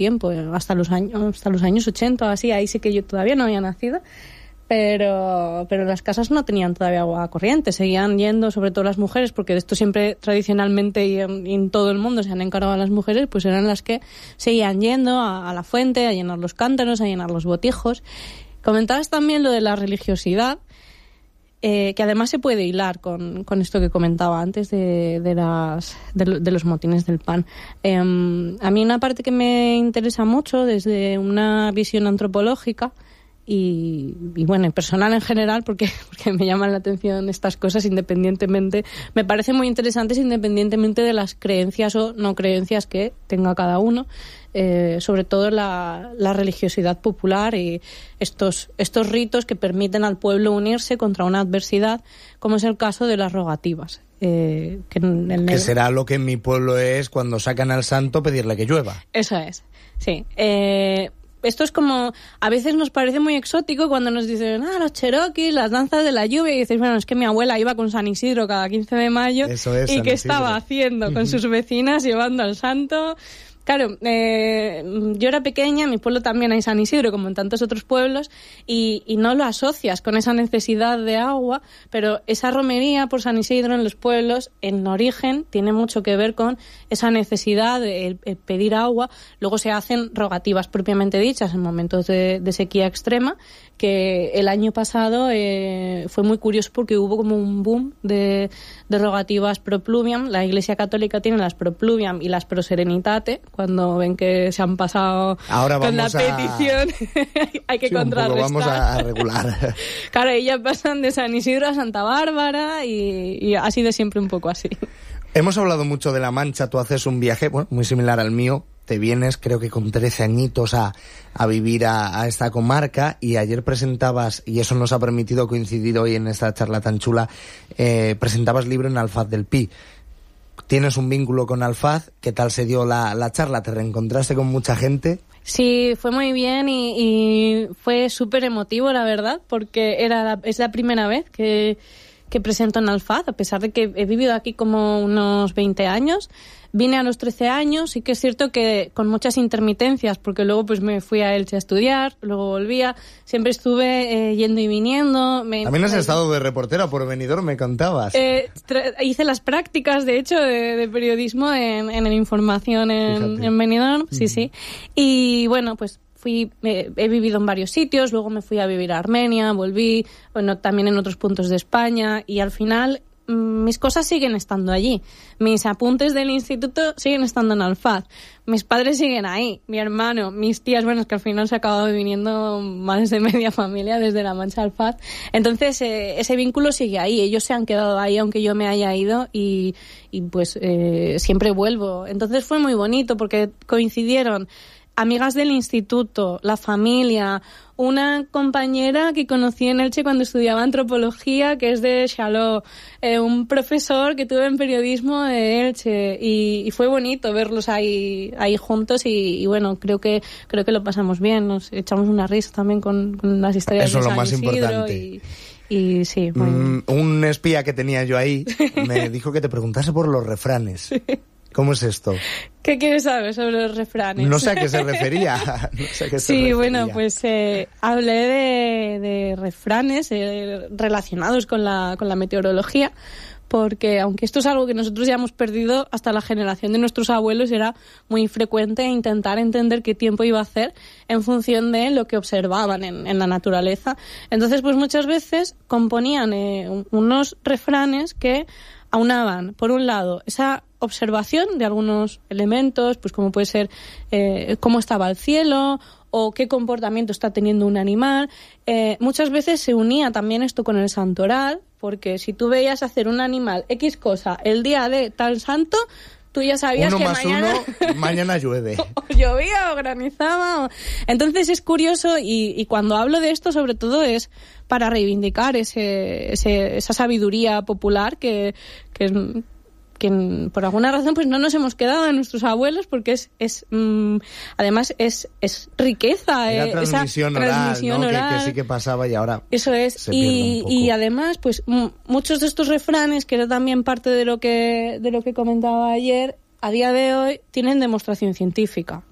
tiempo, hasta los años 80 así. Ahí sí que yo todavía no había nacido. Pero las casas no tenían todavía agua corriente, seguían yendo, sobre todo las mujeres, porque de esto siempre tradicionalmente y en todo el mundo se han encargado las mujeres, pues eran las que seguían yendo a la fuente, a llenar los cántaros, a llenar los botijos. Comentabas también lo de la religiosidad, que además se puede hilar con esto que comentaba antes de los motines del pan. A mí una parte que me interesa mucho desde una visión antropológica y bueno, personal en general, porque me llaman la atención estas cosas independientemente, me parecen muy interesantes independientemente de las creencias o no creencias que tenga cada uno, sobre todo la religiosidad popular y estos ritos que permiten al pueblo unirse contra una adversidad, como es el caso de las rogativas. Que será lo que en mi pueblo es cuando sacan al santo pedirle que llueva. Eso es, sí. Esto es como, a veces nos parece muy exótico cuando nos dicen, los cheroquis, las danzas de la lluvia, y dices, bueno, es que mi abuela iba con San Isidro cada 15 de mayo, y que estaba haciendo con sus vecinas llevando al santo. Claro, yo era pequeña, en mi pueblo también hay San Isidro, como en tantos otros pueblos, y no lo asocias con esa necesidad de agua, pero esa romería por San Isidro en los pueblos, en origen, tiene mucho que ver con esa necesidad de pedir agua. Luego se hacen rogativas propiamente dichas en momentos de sequía extrema, que el año pasado fue muy curioso porque hubo como un boom de rogativas pro pluviam. La Iglesia Católica tiene las pro pluviam y las pro serenitate. Cuando ven que se han pasado con la petición, hay que contrarrestar. Vamos a regular. Claro, ellas pasan de San Isidro a Santa Bárbara y ha sido siempre un poco así. Hemos hablado mucho de La Mancha, tú haces un viaje muy similar al mío, te vienes creo que con 13 añitos a vivir a esta comarca, y ayer presentabas, y eso nos ha permitido coincidir hoy en esta charla tan chula, presentabas libro en Alfaz del Pi. Tienes un vínculo con Alfaz, ¿qué tal se dio la charla? ¿Te reencontraste con mucha gente? Sí, fue muy bien y fue súper emotivo, la verdad, porque es la primera vez que presento en Alfaz, a pesar de que he vivido aquí como unos 20 años. Vine a los 13 años, y que es cierto que con muchas intermitencias, porque luego pues me fui a Elche a estudiar, luego volvía, siempre estuve yendo y viniendo. También has estado de reportera por Benidorm, me contabas. Hice las prácticas, de hecho, de periodismo en Información en Benidorm, sí. Y bueno, pues he vivido en varios sitios, luego me fui a vivir a Armenia, volví, también en otros puntos de España, y al final mis cosas siguen estando allí. Mis apuntes del instituto siguen estando en Alfaz. Mis padres siguen ahí. Mi hermano, mis tías, es que al final se ha acabado viniendo más de media familia desde La Mancha a Alfaz. Entonces, ese vínculo sigue ahí. Ellos se han quedado ahí aunque yo me haya ido y pues siempre vuelvo. Entonces fue muy bonito porque coincidieron amigas del instituto, la familia, una compañera que conocí en Elche cuando estudiaba antropología, que es de Xaló, un profesor que tuve en periodismo de Elche, y fue bonito verlos ahí juntos y bueno, creo que lo pasamos bien, nos echamos una risa también con las historias Eso de San San Isidro. Eso es lo más importante. Y sí, un espía que tenía yo ahí me dijo que te preguntase por los refranes. Sí. ¿Cómo es esto? ¿Qué quieres saber sobre los refranes? No sé a qué se refería. Bueno, pues hablé de refranes relacionados con la meteorología, porque aunque esto es algo que nosotros ya hemos perdido, hasta la generación de nuestros abuelos era muy frecuente intentar entender qué tiempo iba a hacer en función de lo que observaban en la naturaleza. Entonces, pues muchas veces componían unos refranes que aunaban, por un lado, esa observación de algunos elementos, pues como puede ser cómo estaba el cielo o qué comportamiento está teniendo un animal. Muchas veces se unía también esto con el santoral, porque si tú veías hacer un animal X cosa el día de tal santo, tú ya sabías que mañana llueve. O llovía o granizaba. Entonces es curioso y cuando hablo de esto sobre todo es para reivindicar esa sabiduría popular que por alguna razón pues no nos hemos quedado de nuestros abuelos, porque además es riqueza. Era transmisión oral. Que sí que pasaba y ahora eso es. Se pierde un poco. Y además pues muchos de estos refranes, que era también parte de lo que comentaba ayer, a día de hoy tienen demostración científica.